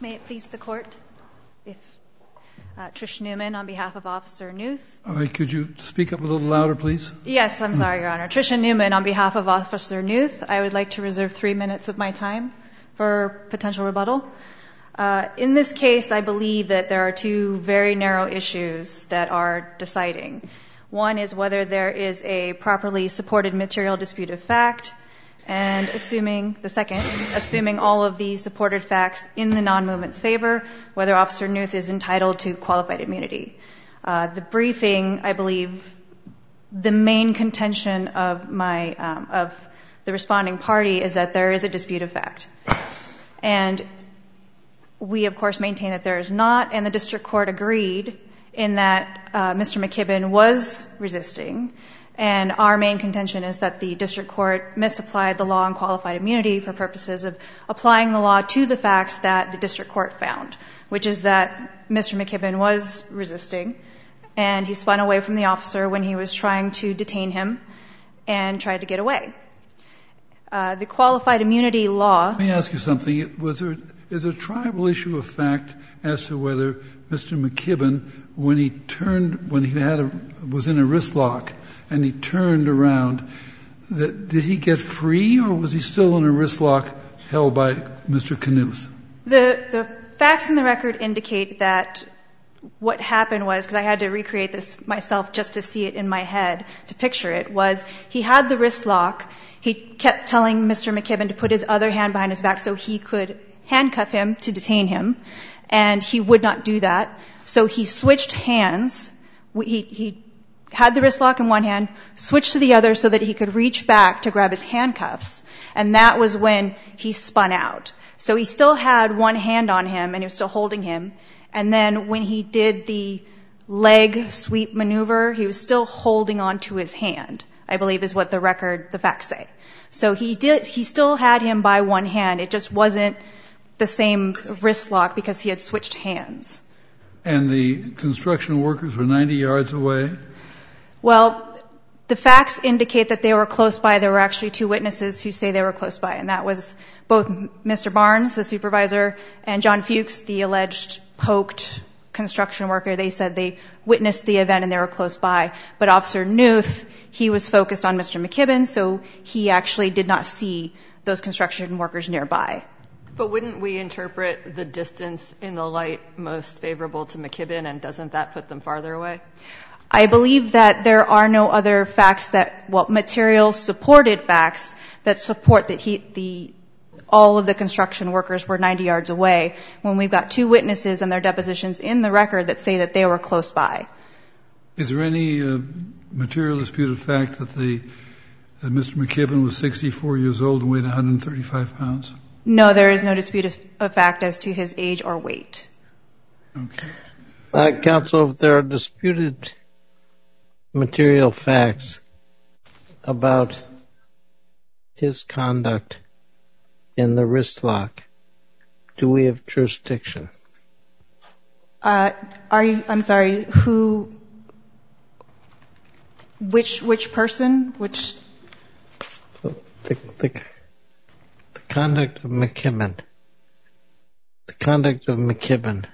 May it please the Court, if Trish Newman on behalf of Officer Knuth. All right, could you speak up a little louder, please? Yes, I'm sorry, Your Honor. Tricia Newman on behalf of Officer Knuth. I would like to reserve 3 minutes of my time for potential rebuttal. In this case, I believe that there are two very narrow issues that are deciding. One is whether there is a properly supported material dispute of fact, and assuming all of the supported facts in the non-movement's favor, whether Officer Knuth is entitled to qualified immunity. The briefing, I believe, the main contention of the responding party is that there is a dispute of fact. And we, of course, maintain that there is not, and the district court agreed in that Mr. McKibben was resisting. And our main contention is that the district court misapplied the law on qualified immunity for purposes of applying the law to the facts that the district court found, which is that Mr. McKibben was resisting, and he spun away from the officer when he was trying to detain him and tried to get away. The qualified immunity law... Let me ask you something. Is there a tribal issue of fact as to whether Mr. McKibben, when he was in a wrist lock and he turned around, did he get free, or was he still in a wrist lock held by Mr. Knuth? The facts in the record indicate that what happened was, because I had to recreate this myself just to see it in my head, to picture it, was he had the wrist lock. He kept telling Mr. McKibben to put his other hand behind his back so he could handcuff him to detain him, and he would not do that. So he switched hands. He had the wrist lock in one hand, switched to the other so that he could reach back to grab his handcuffs, and that was when he spun out. So he still had one hand on him, and he was still holding him, and then when he did the leg sweep maneuver, he was still holding on to his hand, I believe is what the facts say. So he still had him by one hand. It just wasn't the same wrist lock because he had switched hands. And the construction workers were 90 yards away? Well, the facts indicate that they were close by. There were actually two witnesses who say they were close by, and that was both Mr. Barnes, the supervisor, and John Fuchs, the alleged poked construction worker. They said they witnessed the event and they were close by. But Officer Knuth, he was focused on Mr. McKibben, so he actually did not see those construction workers nearby. But wouldn't we interpret the distance in the light most favorable to McKibben, and doesn't that put them farther away? I believe that there are no other facts material supported facts that support that all of the construction workers were 90 yards away when we've got two witnesses and their depositions in the record that say that they were close by. Is there any material disputed fact that Mr. McKibben was 64 years old and weighed 135 pounds? No, there is no dispute of fact as to his age or weight. Okay. Counsel, if there are disputed material facts about his conduct in the wrist lock, do we have jurisdiction? I'm sorry, which person? The conduct of McKibben. The conduct of McKibben.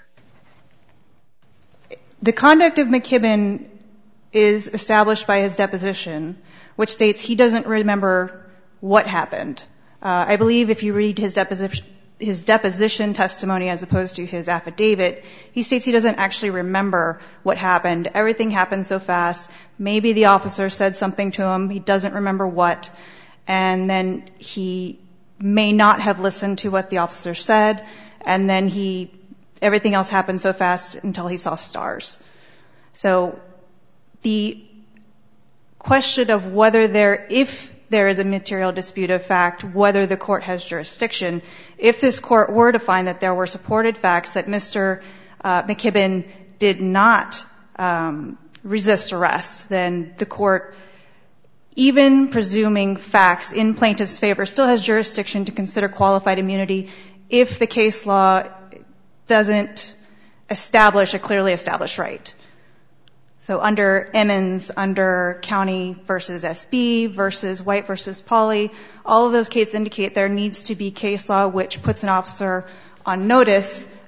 The conduct of McKibben is established by his deposition, which states he doesn't remember what happened. I believe if you read his deposition testimony as opposed to his affidavit, he states he doesn't actually remember what happened. Everything happened so fast. Maybe the officer said something to him. He doesn't remember what. And then he may not have listened to what the officer said. And then everything else happened so fast until he saw stars. So the question of if there is a material dispute of fact, whether the court has jurisdiction, if this court were to find that there were supported facts that Mr. McKibben did not resist arrest, then the court, even presuming facts in plaintiff's favor, still has jurisdiction to consider qualified immunity if the case law doesn't establish a clearly established right. So under Emmons, under County versus SB versus White versus Pauley, all of those cases indicate there needs to be case law which puts an officer on notice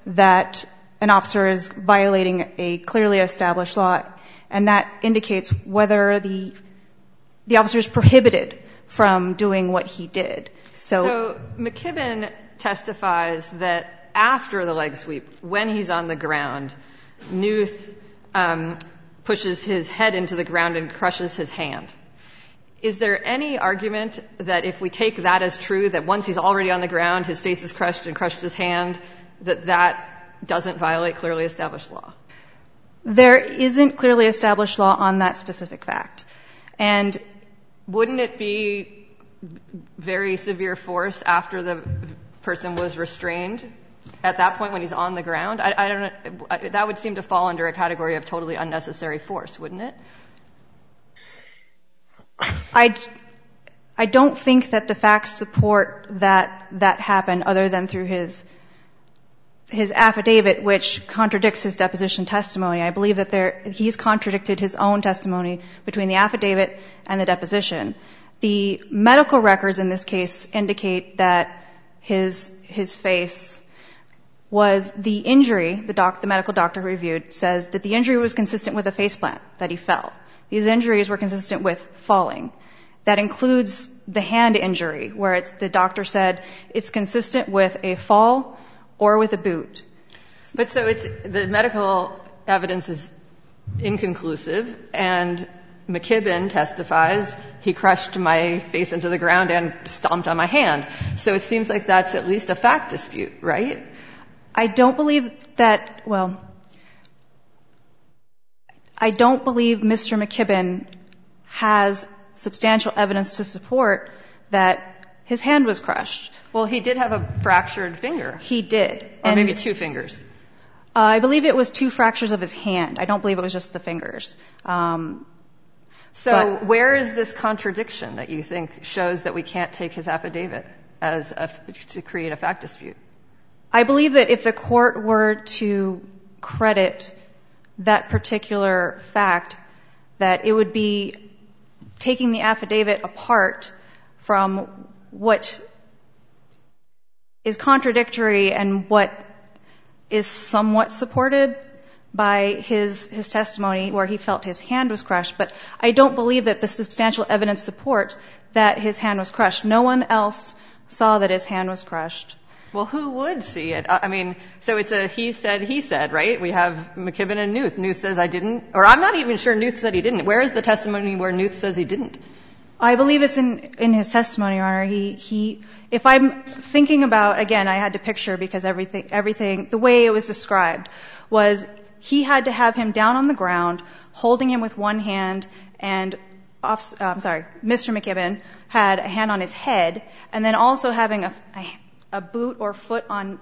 that an officer is violating a clearly established law, and that indicates whether the officer is prohibited from doing what he did. So McKibben testifies that after the leg sweep, when he's on the ground, Knuth pushes his head into the ground and crushes his hand. Is there any argument that if we take that as true, that once he's already on the ground, his face is crushed and crushed his hand, that doesn't violate clearly established law? There isn't clearly established law on that specific fact. And wouldn't it be very severe force after the person was restrained at that point when he's on the ground? I don't know. That would seem to fall under a category of totally unnecessary force, wouldn't it? I don't think that the facts support that happened other than through his affidavit, which contradicts his deposition testimony. I believe that he's contradicted his own testimony between the affidavit and the deposition. The medical records in this case indicate that his face was the injury, the medical doctor who reviewed says that the injury was consistent with a faceplant, that he fell. These injuries were consistent with falling. That includes the hand injury, where the doctor said it's consistent with a fall or with a boot. But so the medical evidence is inconclusive, and McKibben testifies he crushed my face into the ground and stomped on my hand. So it seems like that's at least a fact dispute, right? I don't believe Mr. McKibben has substantial evidence to support that his hand was crushed. Well, he did have a fractured finger. He did. Or maybe two fingers. I believe it was 2 fractures of his hand. I don't believe it was just the fingers. So where is this contradiction that you think shows that we can't take his affidavit to create a fact dispute? I believe that if the court were to credit that particular fact, that it would be taking the affidavit apart from what is contradictory and what is somewhat supported by his testimony where he felt his hand was crushed. But I don't believe that the substantial evidence supports that his hand was crushed. No one else saw that his hand was crushed. Well, who would see it? I mean, so it's a he said, right? We have McKibben and Knuth. Knuth says I didn't. Or I'm not even sure Knuth said he didn't. Where is the testimony where Knuth says he didn't? I believe it's in his testimony, Your Honor. If I'm thinking about, again, I had to picture because everything, the way it was described was he had to have him down on the ground, holding him with one hand, and Mr. McKibben had a hand on his head, and then also having a boot or foot on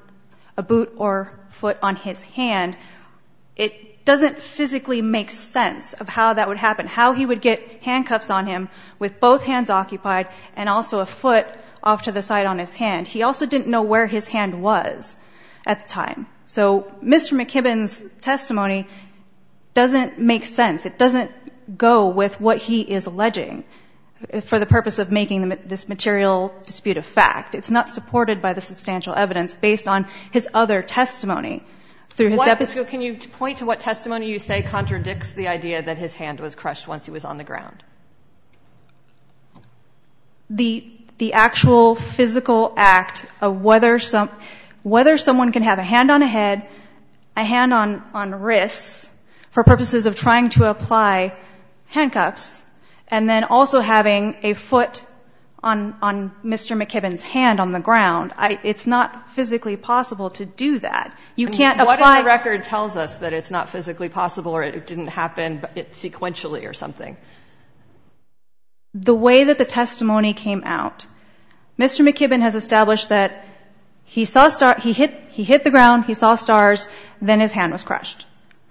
his hand. It doesn't physically make sense of how that would happen, how he would get handcuffs on him with both hands occupied and also a foot off to the side on his hand. He also didn't know where his hand was at the time. So Mr. McKibben's testimony doesn't make sense. It doesn't go with what he is alleging for the purpose of making this material dispute a fact. It's not supported by the substantial evidence based on his other testimony. So can you point to what testimony you say contradicts the idea that his hand was crushed once he was on the ground? The actual physical act of whether someone can have a hand on a head, a hand on wrists for purposes of trying to apply handcuffs, and then also having a foot on Mr. McKibben's hand on the ground. It's not physically possible to do that. You can't apply. What in the record tells us that it's not physically possible or it didn't happen sequentially or something? The way that the testimony came out, Mr. McKibben has established that he hit the ground, he saw stars, then his hand was crushed.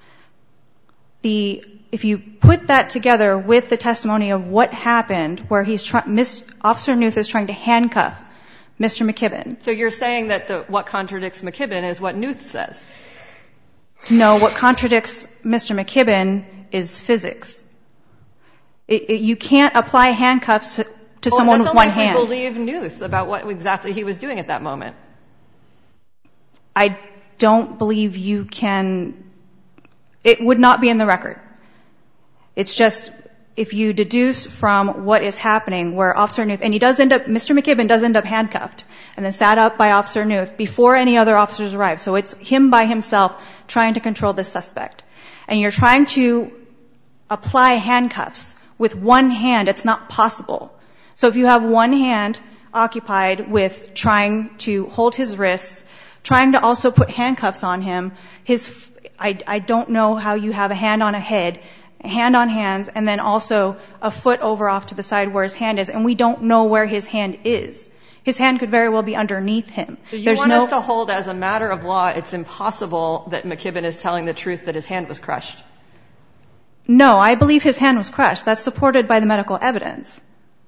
If you put that together with the testimony of what happened, where Officer Knuth is trying to handcuff Mr. McKibben. So you're saying that what contradicts McKibben is what Knuth says? No, what contradicts Mr. McKibben is physics. You can't apply handcuffs to someone with one hand. That's only if we believe Knuth about what exactly he was doing at that moment. I don't believe you can, it would not be in the record. It's just, if you deduce from what is happening where Officer Knuth, and Mr. McKibben does end up handcuffed and then sat up by Officer Knuth before any other officers arrive. So it's him by himself trying to control this suspect. And you're trying to apply handcuffs with one hand. It's not possible. So if you have one hand occupied with trying to hold his wrists, trying to also put handcuffs on him, I don't know how you have a hand on a head, a hand on hands, and then also a foot over off to the side where his hand is, and we don't know where his hand is. His hand could very well be underneath him. So you want us to hold as a matter of law it's impossible that McKibben is telling the truth that his hand was crushed? No, I believe his hand was crushed. That's supported by the medical evidence.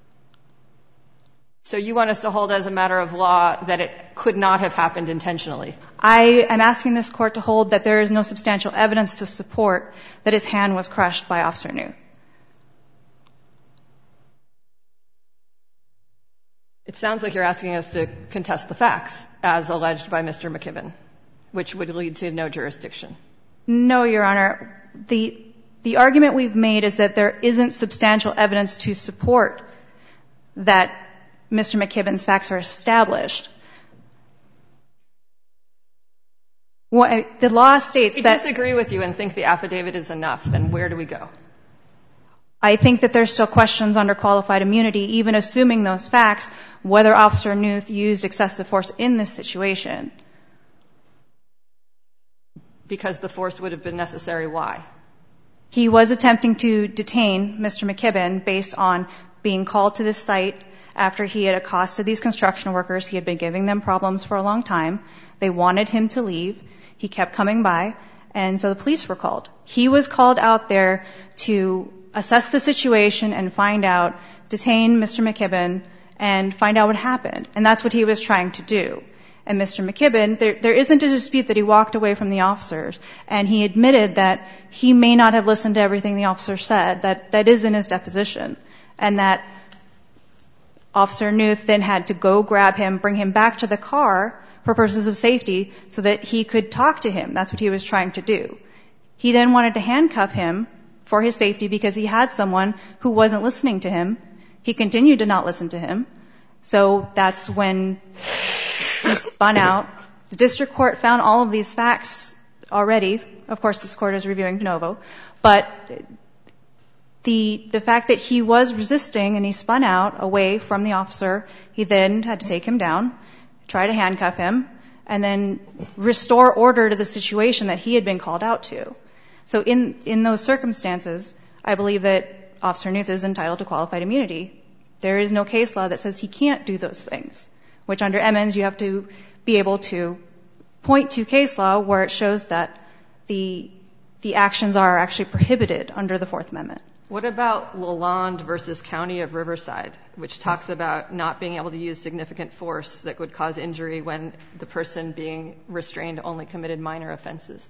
So you want us to hold as a matter of law that it could not have happened intentionally? I am asking this court to hold that there is no substantial evidence to support that his hand was crushed by Officer Knuth. It sounds like you're asking us to contest the facts as alleged by Mr. McKibben, which would lead to no jurisdiction. No, Your Honor. The argument we've made is that there isn't substantial evidence to support that Mr. McKibben's facts are established. The law states that... If we disagree with you and think the affidavit is enough, then where do we go? I think that there's still questions under qualified immunity, even assuming those facts, whether Officer Knuth used excessive force in this situation. Because the force would have been necessary, why? He was attempting to detain Mr. McKibben based on being called to this site after he had accosted these construction workers. He had been giving them problems for a long time. They wanted him to leave. He kept coming by, and so the police were called. He was called out there to assess the situation and detain Mr. McKibben and find out what happened. And that's what he was trying to do. And Mr. McKibben, there isn't a dispute that he walked away from the officers, and he admitted that he may not have listened to everything the officer said. That is in his deposition. And that Officer Knuth then had to go grab him, bring him back to the car for purposes of safety so that he could talk to him. That's what he was trying to do. He then wanted to handcuff him for his safety because he had someone who wasn't listening to him. He continued to not listen to him. So that's when he spun out. The district court found all of these facts already. Of course, this court is reviewing de novo. But the fact that he was resisting and he spun out away from the officer, he then had to take him down, try to handcuff him, and then restore order to the situation that he had been called out to. So in those circumstances, I believe that Officer Knuth is entitled to qualified immunity. There is no case law that says he can't do those things, which under Emmons you have to be able to point to case law where it shows that the actions are actually prohibited under the Fourth Amendment. What about Lalonde versus County of Riverside, which talks about not being able to use significant force that would cause injury when the person being restrained only committed minor offenses?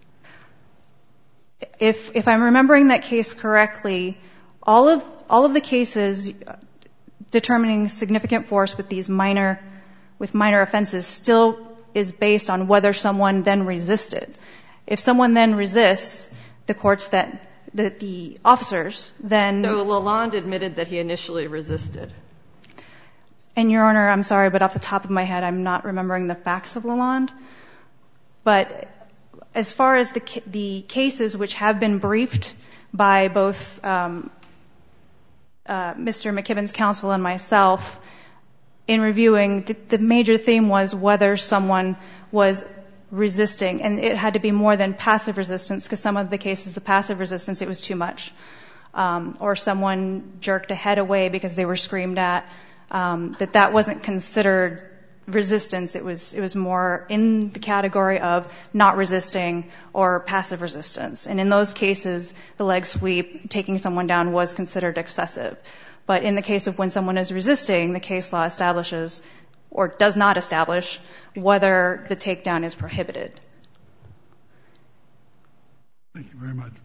If I'm remembering that case correctly, all of the cases determining significant force with these minor offenses still is based on whether someone then resisted. If someone then resists, the courts that the officers then... So Lalonde admitted that he initially resisted. And Your Honor, I'm sorry, but off the top of my head, I'm not remembering the facts of Lalonde. But as far as the cases which have been briefed by both Mr. McKibben's counsel and myself, in reviewing, the major theme was whether someone was resisting. And it had to be more than passive resistance, because some of the cases, the passive resistance, it was too much. Or someone jerked a head away because they were screamed at. That wasn't considered resistance. It was more in the category of not resisting or passive resistance. And in those cases, the leg sweep, taking someone down, was considered excessive. But in the case of when someone is resisting, the case law establishes or does not establish whether the takedown is prohibited. Thank you very much.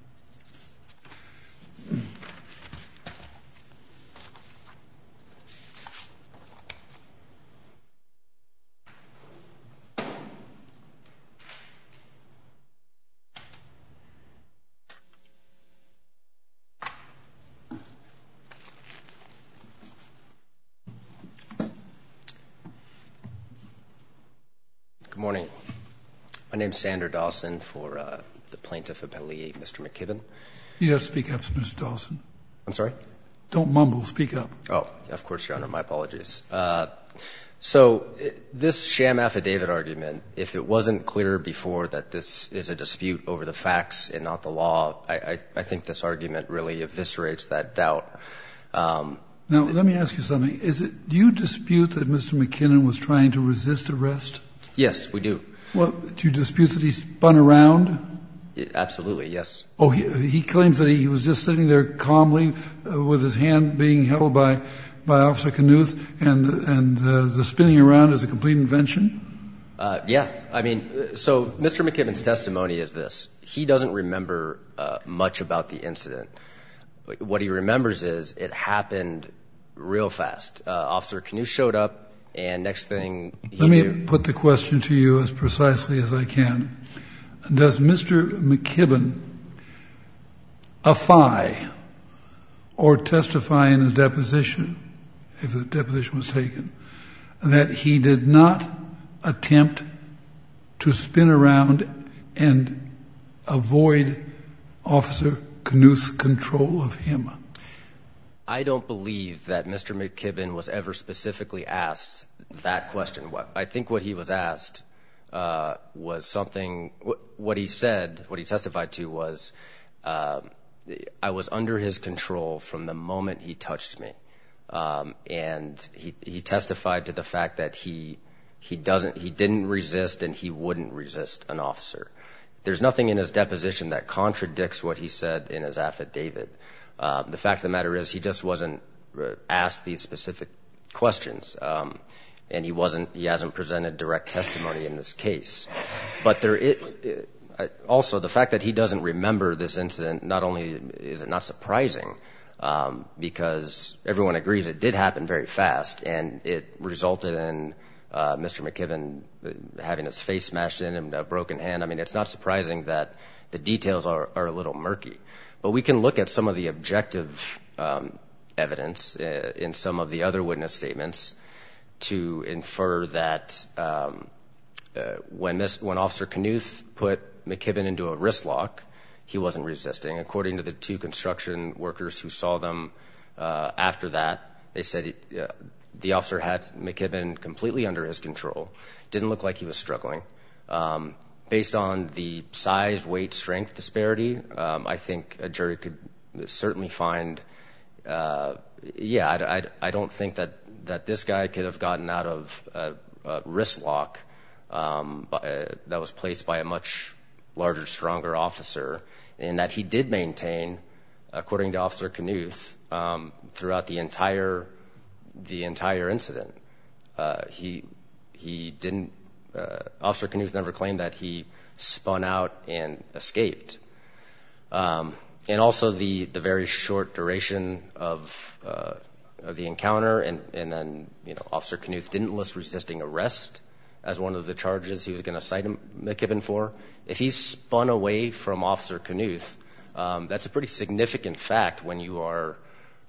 Good morning. My name is Sander Dawson for the plaintiff appellee, Mr. McKibben. You have to speak up, Mr. Dawson. I'm sorry? Don't mumble. Speak up. Oh, of course, Your Honor. My apologies. So this sham affidavit argument, if it wasn't clear before that this is a dispute over the facts and not the law, I think this argument really eviscerates that doubt. Now, let me ask you something. Do you dispute that Mr. McKinnon was trying to resist arrest? Yes, we do. Well, do you dispute that he spun around? Absolutely, yes. Oh, he claims that he was just sitting there calmly with his hand being held by Officer Knuth, and the spinning around is a complete invention? Yeah. I mean, so Mr. McKibben's testimony is this. He doesn't remember much about the incident. What he remembers is it happened real fast. Officer Knuth showed up, and next thing he Let knew... me put the question to you as precisely as I can. Does Mr. McKibben affirm or testify in his deposition, if the deposition was taken, that he did not attempt to spin around and avoid Officer Knuth's control of him? I don't believe that Mr. McKibben was ever specifically asked that question. I think what he was asked was something, what he said, what he testified to was, I was under his control from the moment he touched me. And he testified to the fact that he didn't resist and he wouldn't resist an officer. There's nothing in his deposition that contradicts what he said in his affidavit. The fact of the matter is he just wasn't asked these specific questions. And he hasn't presented direct testimony in this case. But also the fact that he doesn't remember this incident, not only is it not surprising, because everyone agrees it did happen very fast, and it resulted in Mr. McKibben having his face smashed in and a broken hand. I mean, it's not surprising that the details are a little murky. But we can look at some of the objective evidence in some of the other witness statements to infer that when Officer Knuth put McKibben into a wrist lock, he wasn't resisting. According to the two construction workers who saw them after that, they said the officer had McKibben completely under his control. Didn't look like he was struggling. Based on the size, weight, strength disparity, I think a jury could certainly find, I don't think that this guy could have gotten out of a wrist lock that was placed by a much larger, stronger officer, and that he did maintain, according to Officer Knuth, throughout the entire incident. He didn't. Officer Knuth never claimed that he spun out and escaped. And also the very short duration of the encounter, and then Officer Knuth didn't list resisting arrest as one of the charges he was going to cite McKibben for. If he spun away from Officer Knuth, that's a pretty significant fact when you are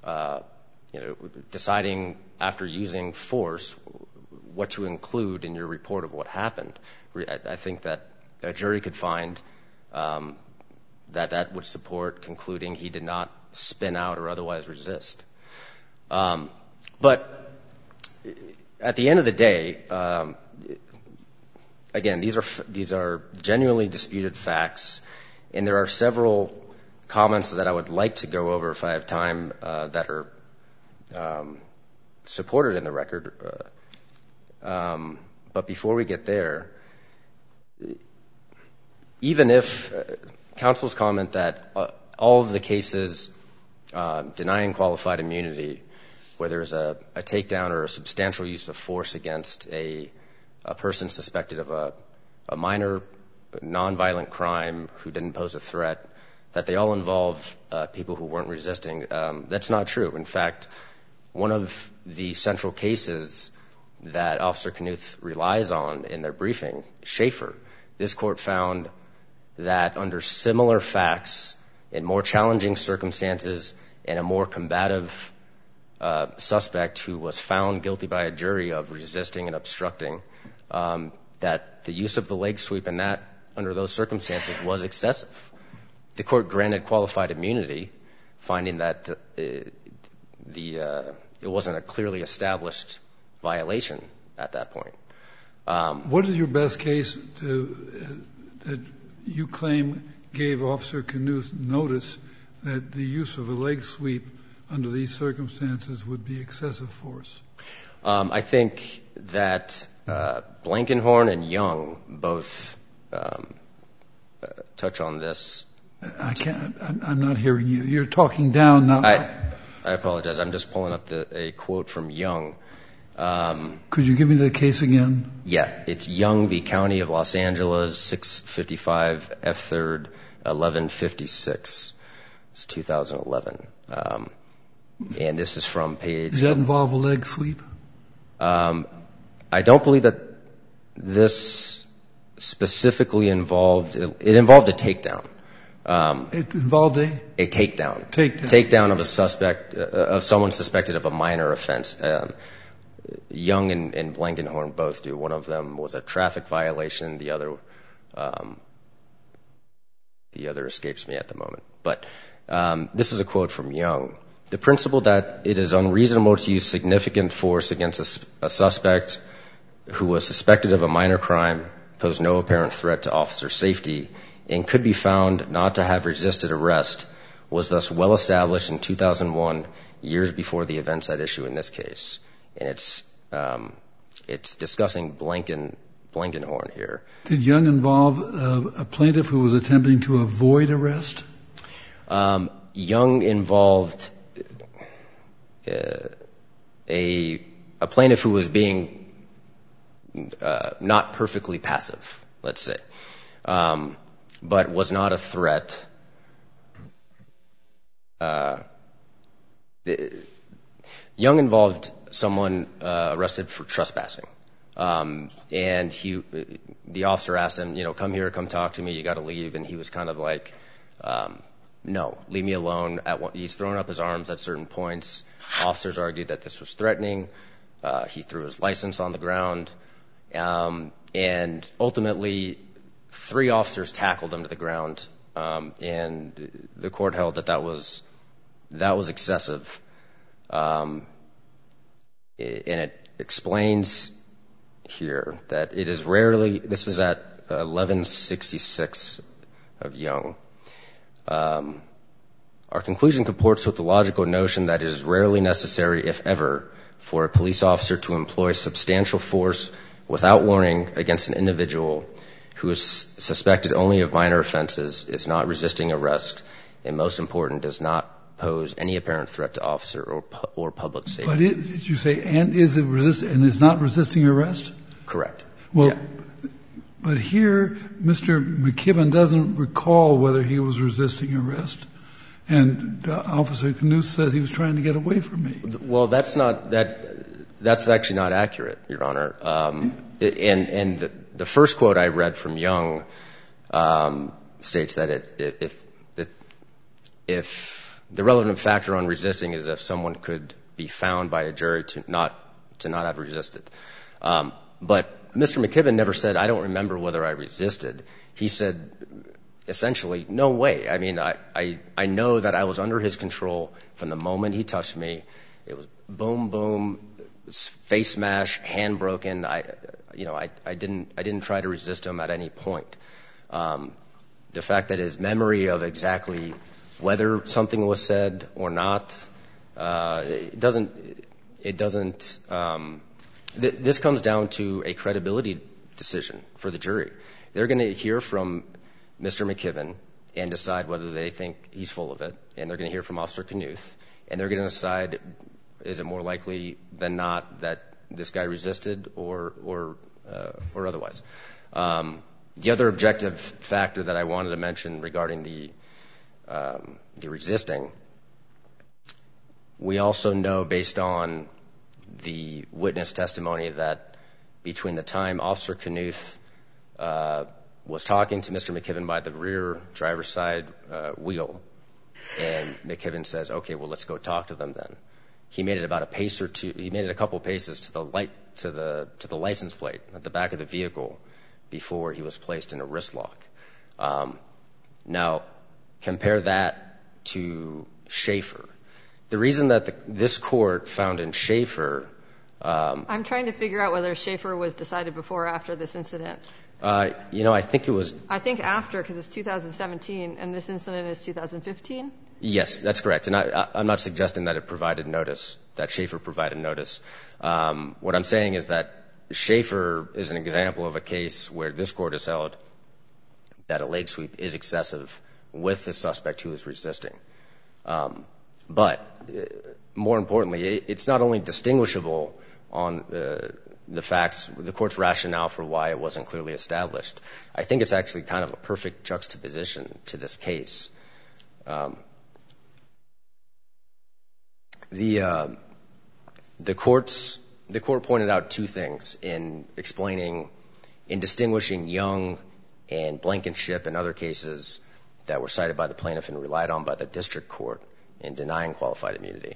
deciding after using force what to include in your report of what happened. I think that a jury could find that would support concluding he did not spin out or otherwise resist. But at the end of the day, again, these are genuinely disputed facts, and there are several comments that I would like to go over if I have time that are supported in the record. But before we get there, even if counsel's comment that all of the cases denying qualified immunity, where there's a takedown or a substantial use of force against a person suspected of a minor nonviolent crime who didn't pose a threat, that they all involve people who weren't resisting, that's not true. In fact, one of the central cases that Officer Knuth relies on in their briefing, Schaefer, this court found that under similar facts, in more challenging circumstances, and a more combative suspect who was found guilty by a jury of resisting and obstructing, that the use of the leg sweep in that, under those circumstances, was excessive. The court granted qualified immunity, finding that it wasn't a clearly established violation at that point. What is your best case that you claim gave Officer Knuth notice that the use of a leg sweep under these circumstances would be excessive force? I think that Blankenhorn and Young both touch on this. I'm not hearing you. You're talking down now. I apologize. I'm just pulling up a quote from Young. Could you give me the case again? Yeah. It's Young v. County of Los Angeles, 655 F. 3rd, 1156. It's 2011. And this is from page... Does that involve a leg sweep? I don't believe that this specifically involved... It involved a takedown. It involved a takedown. Takedown Of a suspect, of someone suspected of a minor offense. Young and Blankenhorn both do. One of them was a traffic violation. The other escapes me at the moment. But this is a quote from Young. The principle that it is unreasonable to use significant force against a suspect who was suspected of a minor crime posed no apparent threat to officer safety and could be found not to have resisted arrest was thus well established in 2001, years before the events at issue in this case. And it's discussing Blankenhorn here. Did Young involve a plaintiff who was attempting to avoid arrest? Young involved a plaintiff who was being not perfectly passive, let's say, but was not a threat. Young involved someone arrested for trespassing. And the officer asked him, come here, come talk to me, you got to leave. And he was kind of like, no, leave me alone. He's throwing up his arms at certain points. Officers argued that this was threatening. He threw his license on the ground. And ultimately, 3 officers tackled him to the ground. And the court held that was excessive. And it explains here that it is rarely, this is at 1166 of Young. Our conclusion comports with the logical notion that it is rarely necessary, if ever, for a police officer to employ substantial force without warning against an individual who is suspected only of minor offenses, is not resisting arrest, and most important, does not pose any apparent threat to officer or public safety. But did you say, and is not resisting arrest? Correct. Well, yeah. But here, Mr. McKibben doesn't recall whether he was resisting arrest. And Officer Knuth says he was trying to get away from me. Well, that's actually not accurate, Your Honor. And the first quote I read from Young states that if the relevant factor on resisting is if someone could be found by a jury to not have resisted. But Mr. McKibben never said, I don't remember whether I resisted. He said, essentially, no way. I mean, I know that I was under his control from the moment he touched me. It was boom, boom, face smash, hand broken. I didn't try to resist him at any point. The fact that his memory of exactly whether something was said or not, this comes down to a credibility decision for the jury. They're going to hear from Mr. McKibben and decide whether they think he's full of it, and they're going to hear from Officer Knuth, and they're going to decide, is it more likely than not that this guy resisted or otherwise. The other objective factor that I wanted to mention regarding the resisting, we also know based on the witness testimony that between the time Officer Knuth was talking to Mr. McKibben by the rear driver's side wheel, and McKibben says, okay, well, let's go talk to them then. he made it about a pace or two. He made it a couple paces to the license plate at the back of the vehicle before he was placed in a wrist lock. Now, compare that to Schaefer. The reason that this court found in Schaefer. I'm trying to figure out whether Schaefer was decided before or after this incident. I think it was. I think after, because it's 2017, and this incident is 2015? Yes, that's correct. And I'm not suggesting that it provided notice, that Schaefer provided notice. What I'm saying is that Schaefer is an example of a case where this court has held that a leg sweep is excessive with the suspect who is resisting. But more importantly, it's not only distinguishable on the facts, the court's rationale for why it wasn't clearly established. I think it's actually kind of a perfect juxtaposition to this case. The court pointed out two things in distinguishing Young and Blankenship and other cases that were cited by the plaintiff and relied on by the district court in denying qualified immunity.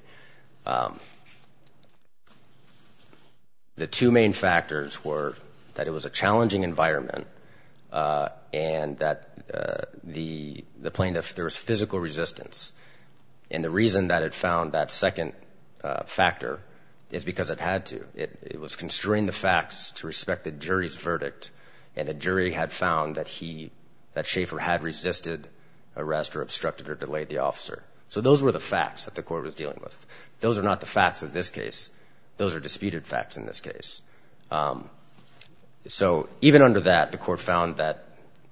The two main factors were that it was a challenging environment and that the plaintiff, there was physical resistance. And the reason that it found that second factor is because it had to. It was construing the facts to respect the jury's verdict, and the jury had found that Schaefer had resisted arrest or obstructed or delayed the officer. So those were the facts that the court was dealing with. Those are not the facts of this case. Those are disputed facts in this case. So even under that, the court found that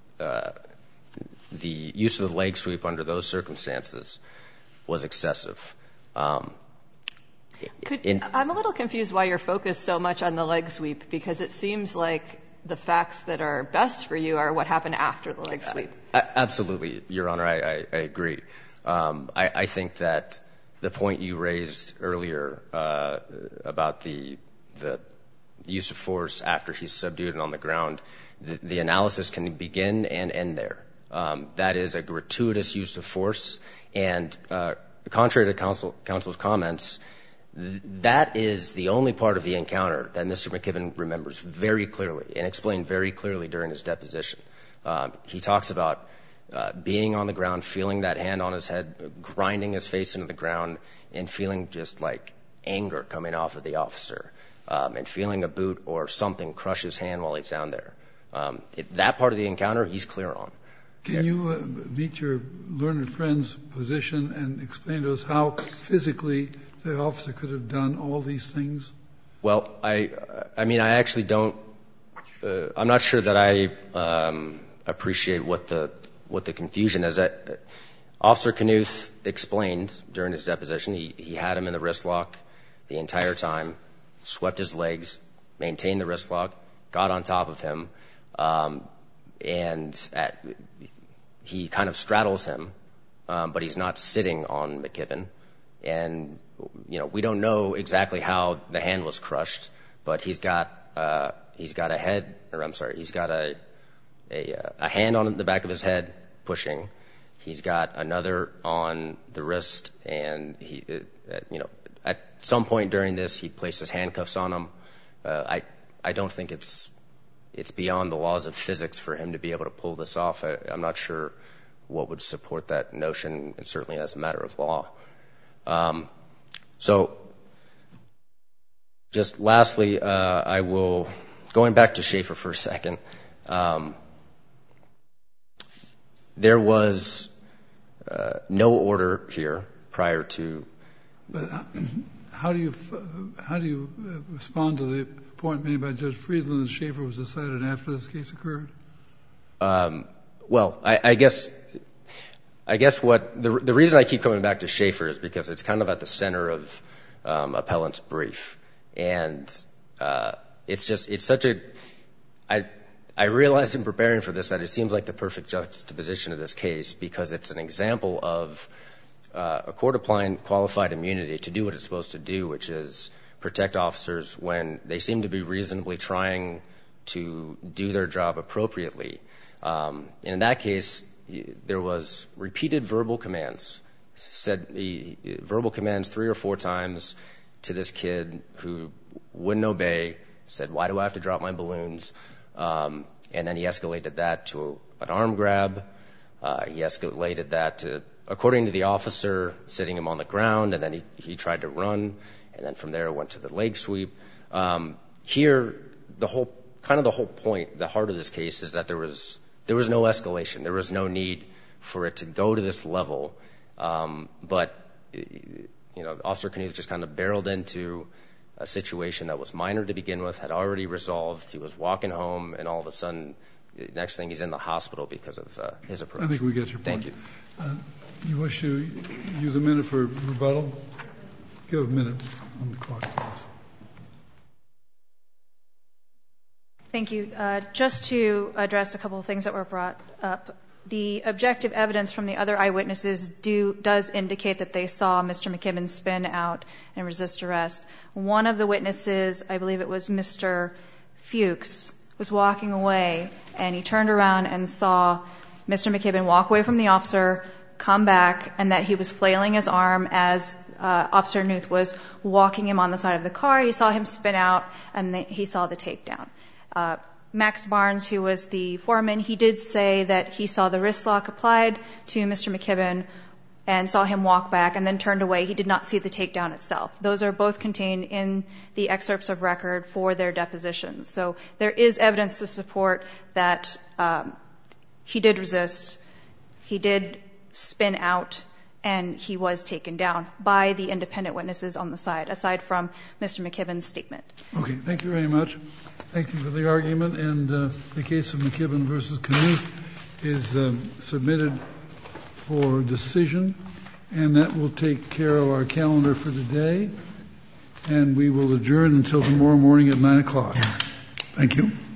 the use of the leg sweep under those circumstances was excessive. I'm a little confused why you're focused so much on the leg sweep, because it seems like the facts that are best for you are what happened after the leg sweep. Absolutely, Your Honor, I agree. I think that the point you raised earlier about the use of force after he's subdued and on the ground, the analysis can begin and end there. That is a gratuitous use of force, and contrary to counsel's comments, that is the only part of the encounter that Mr. McKibben remembers very clearly and explained very clearly during his deposition. He talks about being on the ground, feeling that hand on his head, grinding his face into the ground, and feeling just like anger coming off of the officer, and feeling a boot or something crush his hand while he's down there. That part of the encounter, he's clear on. Can you meet your learned friend's position and explain to us how physically the officer could have done all these things? Well, I mean, I actually don't. I'm not sure that I appreciate what the confusion is. Officer Knuth explained during his deposition he had him in the wrist lock the entire time, swept his legs, maintained the wrist lock, got on top of him, and he kind of straddles him, but he's not sitting on McKibben. And we don't know exactly how the hand was crushed, but he's got a hand on the back of his head pushing. He's got another on the wrist, and at some point during this, he places handcuffs on him. I don't think it's beyond the laws of physics for him to be able to pull this off. I'm not sure what would support that notion, and certainly as a matter of law. So just lastly, going back to Schaefer for a second, there was no order here prior to. But how do you respond to the point made by Judge Friedland that Schaefer was decided after this case occurred? Well, I guess what the reason I keep coming back to Schaefer is because it's kind of at the center of appellant's brief, and it's such a. I realized in preparing for this that it seems like the perfect juxtaposition of this case, because it's an example of a court applying qualified immunity to do what it's supposed to do, which is protect officers when they seem to be reasonably trying to do their job appropriately. In that case, there was repeated verbal commands said verbal commands 3 or 4 times to this kid who wouldn't obey, said, "Why do I have to drop my balloons?" And then he escalated that to an arm grab. He escalated that to, according to the officer, sitting him on the ground, and then he tried to run, and then from there went to the leg sweep. Here, the whole point, the heart of this case is that there was no escalation. There was no need for it to go to this level. But Officer Knuth just kind of barreled into a situation that was minor to begin with, had already resolved. He was walking home, and all of a sudden, next thing, he's in the hospital because of his approach. I think we get your point. Thank you. You wish to use a minute for rebuttal? Give a minute on the clock, please. Thank you. Just to address a couple of things that were brought up, the objective evidence from the other eyewitnesses does indicate that they saw Mr. McKibben spin out and resist arrest. One of the witnesses, I believe it was Mr. Fuchs, was walking away, and he turned around and saw Mr. McKibben walk away from the officer, come back, and that he was flailing his arm as Officer Knuth was walking him on the side of the car. He saw him spin out, and he saw the takedown. Max Barnes, who was the foreman, he did say that he saw the wrist lock applied to Mr. McKibben and saw him walk back and then turned away. He did not see the takedown itself. Those are both contained in the excerpts of record for their depositions. So there is evidence to support that he did resist, he did spin out, and he was taken down by the independent witnesses on the side, aside from Mr. McKibben's statement. Okay, thank you very much. Thank you for the argument. And the case of McKibben versus Knuth is submitted for decision, and that will take care of our calendar for today. And we will adjourn until tomorrow morning at 9 o'clock. Thank you.